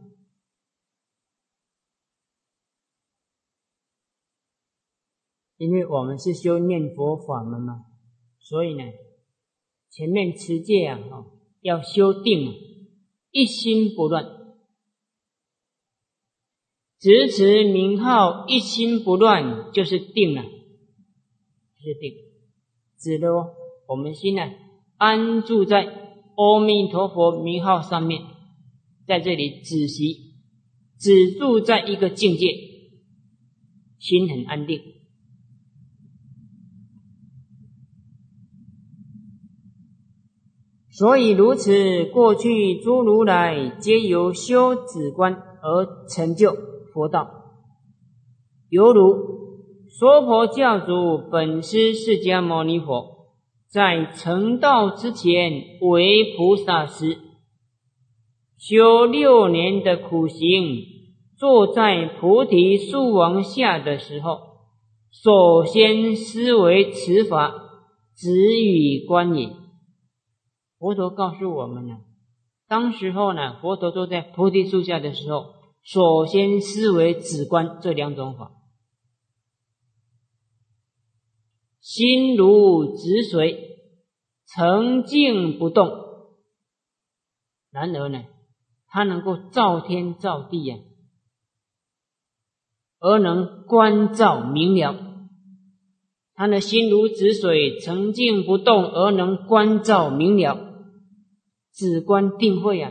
因为我们是修念佛法门嘛，所以呢，前面持戒要修定，一心不乱。直持名号一心不乱，就是定了，就是定，指的我们心安住在阿弥陀佛名号上面，在这里止息，止住在一个境界，心很安定。所以如此，过去诸如来皆由修止观而成就佛道，犹如娑婆教主本师释迦牟尼佛在成道之前为菩萨时，修6年的苦行，坐在菩提树王下的时候，首先思维此法，止与观也。佛陀告诉我们当时候佛陀坐在菩提树下的时候，首先思维止观这2种法，心如止水，澄净不动。然而他能够照天照地而能观照明了。他的心如止水，澄净不动，而能观照明了，止观定慧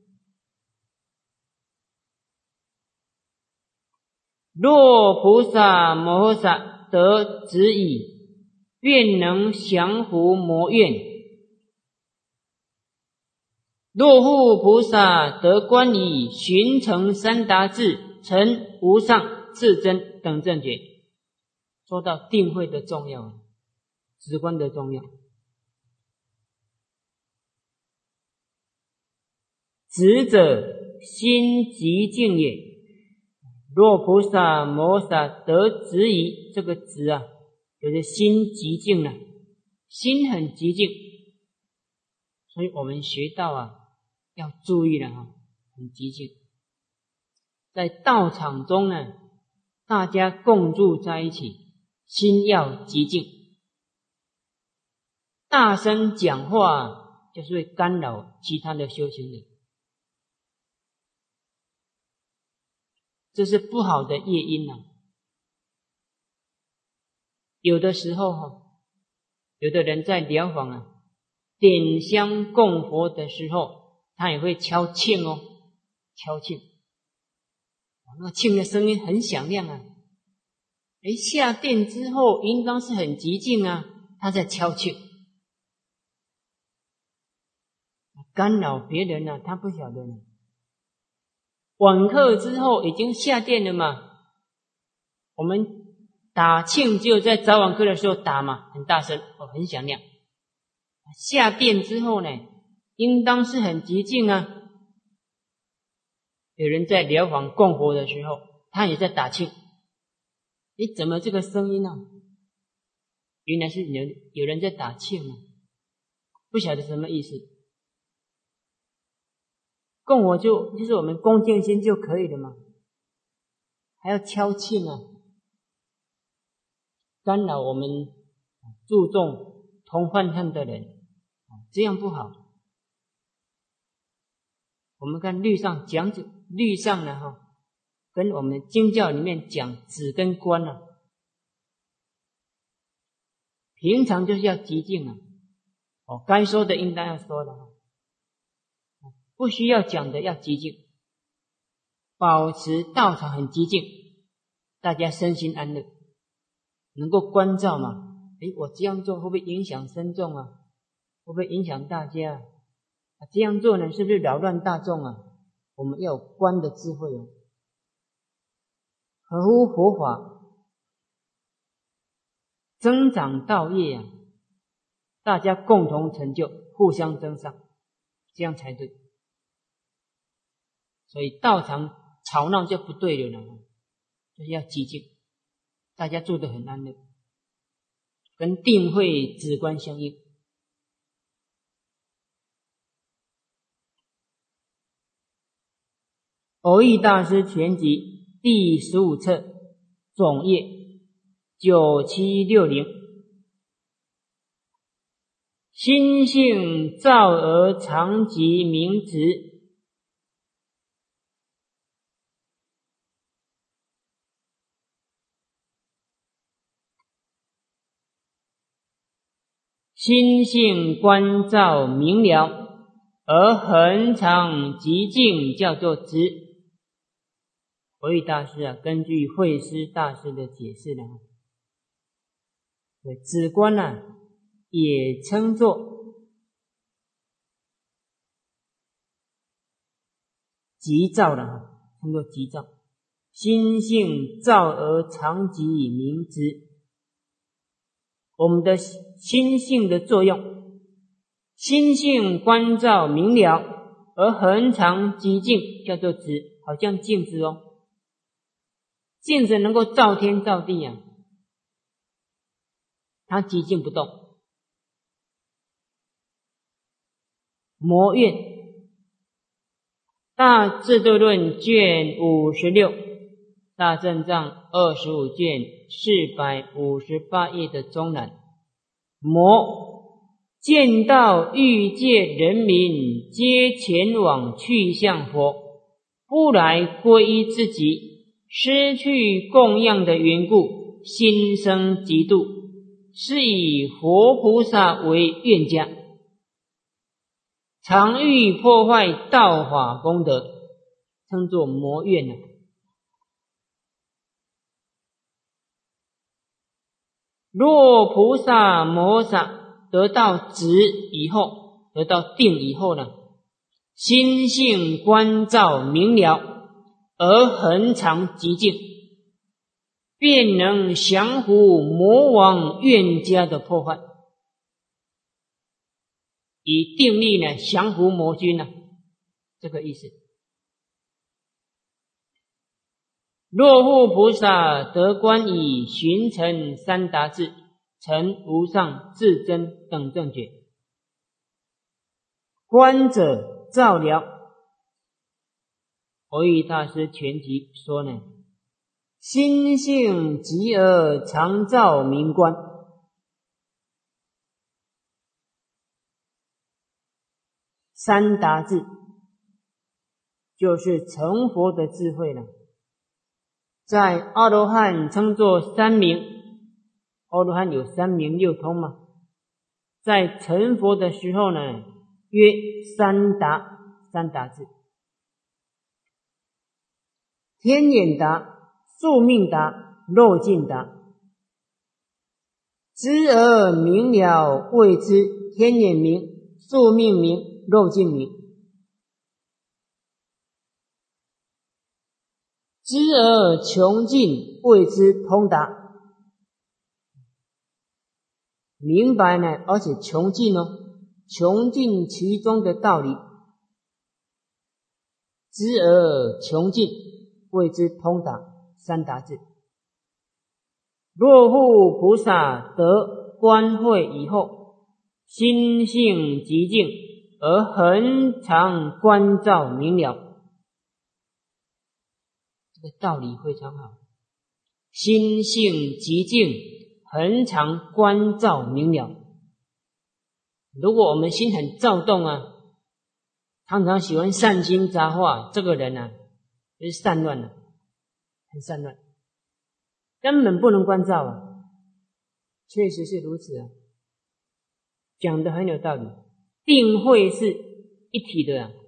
若菩萨摩诃萨得止已，便能降伏魔怨；若复菩萨得观已，寻成三达智，成无上至真等正觉。说到定慧的重要，止观的重要。止者心极静也。若菩萨摩诃萨得止已，这个止就是心极静了，心很极静。所以我们学道要注意了很极静。在道场中大家共住在一起，心要极静。大声讲话就是会干扰其他的修行人，这是不好的业因有的时候有的人在疗房点香供佛的时候，他也会敲磬敲磬，那磬的声音很响亮下殿之后应当是很寂静他在敲磬，干扰别人他不晓得晚课之后已经下殿了嘛，我们打磬只有在早晚课的时候打嘛，很大声很响亮。下殿之后应当是很寂静有人在疗房供佛的时候，他也在打磬。诶，怎么这个声音啊？原来是有人在打磬啊，不晓得什么意思。供佛就是我们恭敬心就可以了嘛，还要敲磬啊，干扰我们注重同犯恨的人，这样不好。我们看律上讲解，律上呢跟我们经教里面讲止跟观啊，平常就是要寂静啊，该说的应当要说的，不需要讲的要寂静，保持道场很寂静，大家身心安乐，能够关照嘛。我这样做会不会影响僧众啊？会不会影响大家？这样做呢，是不是扰乱大众啊？我们要有观的智慧合乎佛法，增长道业啊，大家共同成就，互相增上，这样才对。所以道场吵闹就不对了呢，就是要寂静，大家住得很安乐，跟定慧止观相应。蕅益大师全集第15册总页9760，心性照而常寂名直。心性观照明了，而恒常寂静，叫做直。蕅益大师根据慧师大师的解释呢，止观也称作寂照了，称作寂照。心性照而常寂名直。我们的心性的作用，心性观照明了，而恒常寂静，叫做直，好像镜子镜子能够照天照地啊，它寂静不动。魔怨大智度论卷56，大正藏25卷458页的中南，魔见到欲界人民皆前往去向佛，不来皈依自己，失去供养的缘故，心生嫉妒，是以佛菩萨为怨家，常欲破坏道法功德，称作魔怨若菩萨摩萨得到直以后，得到定以后呢，心性观照明了，而恒常寂静，便能降伏魔王怨家的破坏，以定力呢降伏魔君这个意思。若复菩萨得观以寻成三达智，成无上至真等正觉，观者照了。蕅益大师全集说呢，心性寂而常照明观。三达智就是成佛的智慧了，在阿罗汉称作三明，阿罗汉有三明六通嘛，在成佛的时候呢，约三达智：天眼达、宿命达、肉尽达。知而明了谓之天眼明、宿命明、肉尽明。知而穷尽谓之通达，明白呢，而且穷尽穷尽其中的道理。 直而穷尽，谓之通达三达智。若复菩萨得观慧以后，心性极静，而恒常观照明了，这个道理非常好。心性极静，恒常观照明了。如果我们心很躁动啊，常常喜欢散心杂话，这个人啊就是散乱了，很散乱，根本不能观照啊。确实是如此啊，讲得很有道理。定慧是一体的啊，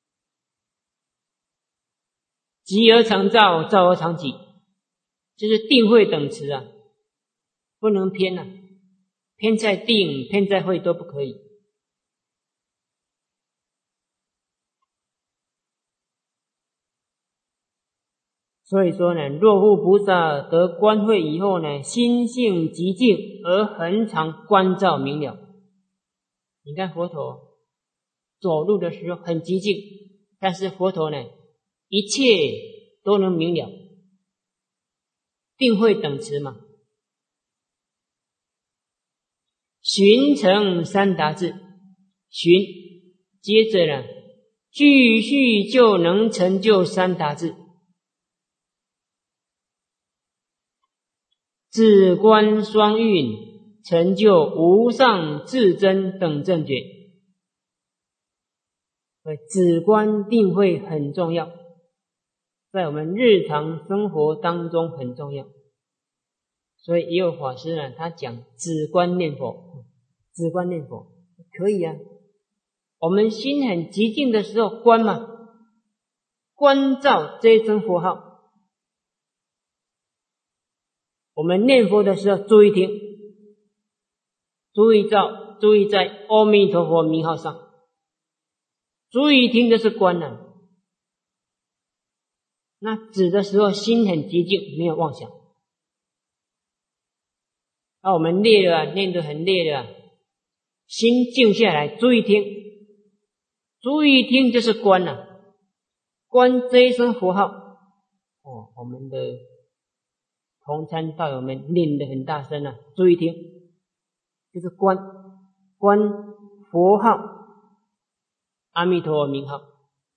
极而常照，照而常极，就是定慧等持啊，不能偏啊，偏在定，偏在慧都不可以。所以说呢，若复菩萨得观慧以后呢，心性极静，而恒常观照明了。你看佛陀走路的时候很极静，但是佛陀呢，一切都能明了，定慧等持嘛。寻成三达智，寻接着呢，继续就能成就三达智。智观双运，成就无上至真等正觉。所以智观定慧很重要，在我们日常生活当中很重要。所以也有法师呢，他讲智观念佛，智观念佛可以啊。我们心很极静的时候观嘛，观照这一声佛号。我们念佛的时候注意听，注意在阿弥陀佛名号上，注意听的是观啊。那止的时候心很极静，没有妄想。那我们累了啊，念得很累了啊，心静下来，注意听，注意听就是观啊，观这一声佛号。哦，我们的同参道友们念得很大声啊，注意听，就是观佛号，阿弥陀佛名号，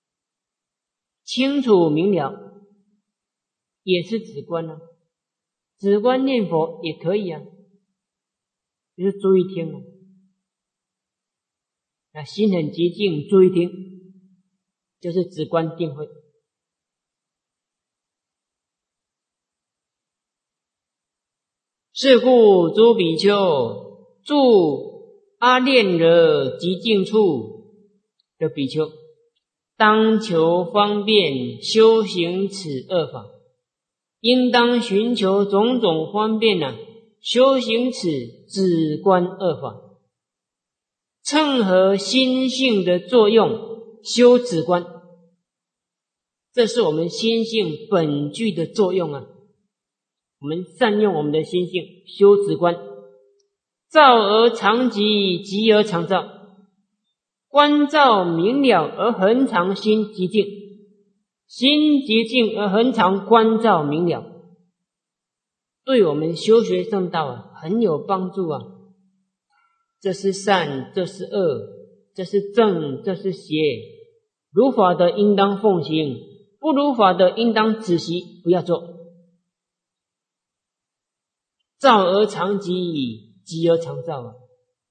清楚明了，也是止观啊。止观念佛也可以啊，就是注意听啊。那心很极静，注意听，就是止观定慧。是故诸比丘，住阿练惹极静处的比丘，当求方便修行此二法，应当寻求种种方便啊，修行此止观二法，趁合心性的作用修止观，这是我们心性本具的作用啊。我们善用我们的心性修止观，照而常极，极而常照，观照明了而恒常心极静，心极静而恒常观照明了，对我们修学圣道啊很有帮助啊。这是善，这是恶，这是正，这是邪，如法的应当奉行，不如法的应当止息，不要做。照而常极，极而常照啊！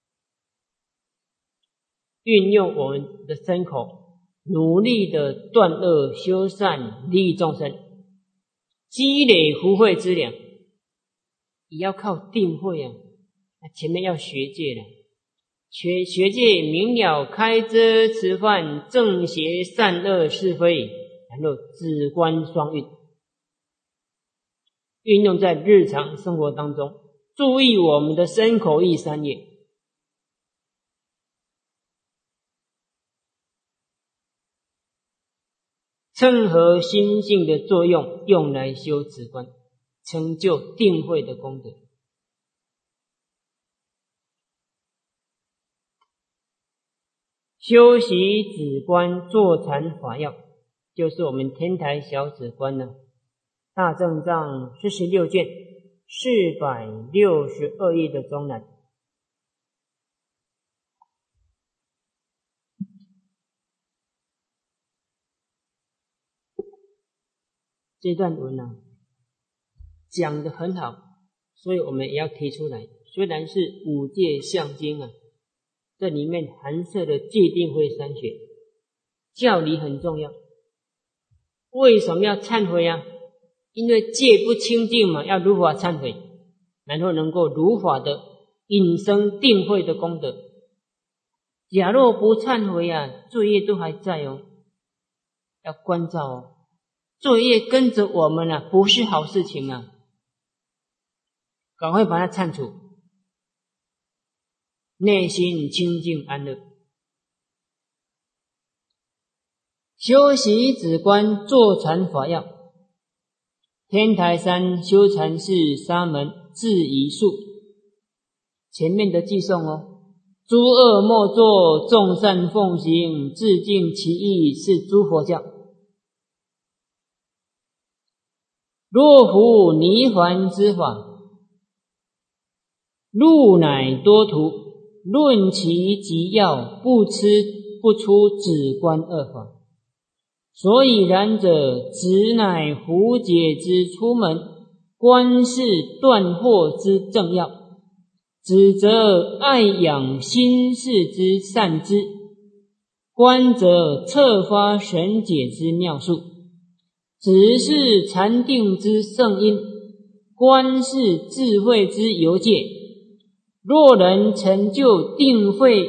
运用我们的身口，努力的断恶修善，利益众生，积累福慧之粮，也要靠定慧啊！前面要学戒了，学戒明了开遮持犯正邪善恶是非，然后止观双运。运用在日常生活当中，注意我们的身口意三业，趁合心性的作用，用来修止观，成就定慧的功德。修习止观坐禅法要， 就是我们天台小止观呢，大正藏46卷462页的中栏。这段文啊，讲得很好，所以我们也要提出来。虽然是五戒相经啊，这里面含摄的戒定慧三学，教理很重要。为什么要忏悔啊？因为戒不清净嘛，要如法忏悔，然后能够如法的引生定慧的功德。假若不忏悔啊，罪业都还在哦，要关照哦。罪业跟着我们啊，不是好事情啊，赶快把它忏除，内心清净安乐。修习止观坐禅法要，天台山修禅寺沙门智仪述，前面的记诵哦，诸恶莫作，众善奉行，自净其意，是诸佛教。若夫泥环之法，路乃多途，论其极要，不出止观二法。所以然者，直乃胡解之出门，观是断惑之正要，止则爱养心事之善知，观则彻发神解之妙术，止是禅定之圣因，观是智慧之由界。若人成就定慧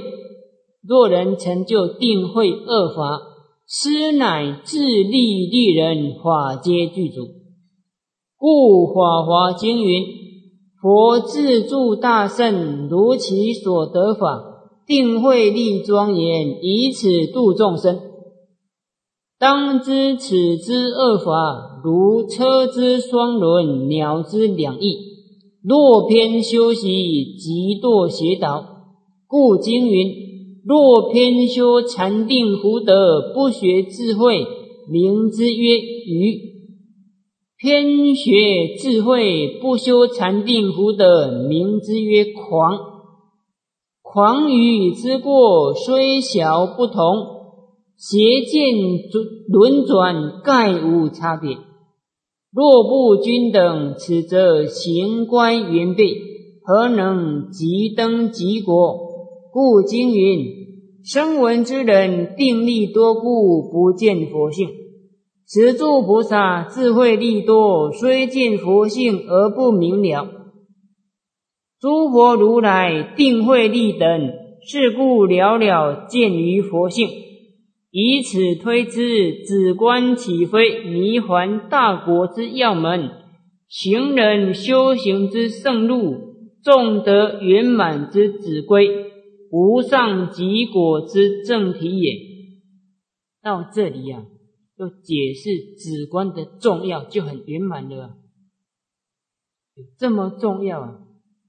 二法，师乃自利利人，法皆具足。故法华经云：佛自助大圣，如其所得法，定慧力庄严，以此度众生。当知此之二法，如车之双轮，鸟之两翼，若偏修习，即堕邪道。故经云：若偏修禅定福德，不学智慧，名之曰愚；偏学智慧，不修禅定福德，名之曰狂。狂愚之过，虽小不同，邪见轮转，概无差别。若不均等，此则行乖圆背，何能即登即果？故经云：声闻之人，定力多故，不见佛性。此诸菩萨智慧力多，虽见佛性而不明了。诸佛如来定慧力等，是故了了见于佛性。以此推知，止观岂非迷还大国之要门，行人修行之圣路，众得圆满之止归，无上极果之正体也。到这里啊，就解释止观的重要，就很圆满了啊。这么重要啊！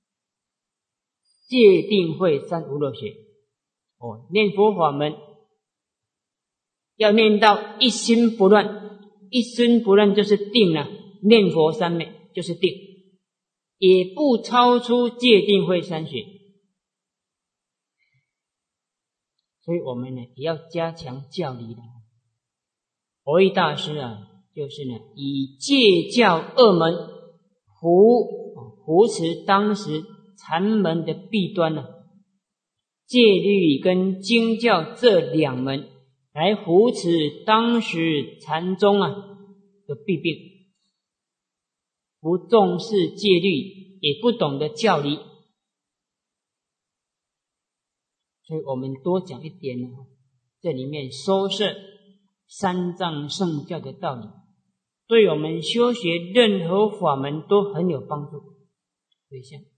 戒定慧三无漏学哦，念佛法门要念到一心不乱，一心不乱就是定啊，念佛三昧就是定，也不超出戒定慧三学。所以我们呢也要加强教理的。佛义大师啊，就是呢以戒教二门扶持当时禅门的弊端呢，戒律跟经教这两门来扶持当时禅宗啊的弊病，不重视戒律，也不懂得教理。所以我们多讲一点呢，这里面收摄三藏圣教的道理，对我们修学任何法门都很有帮助。所以像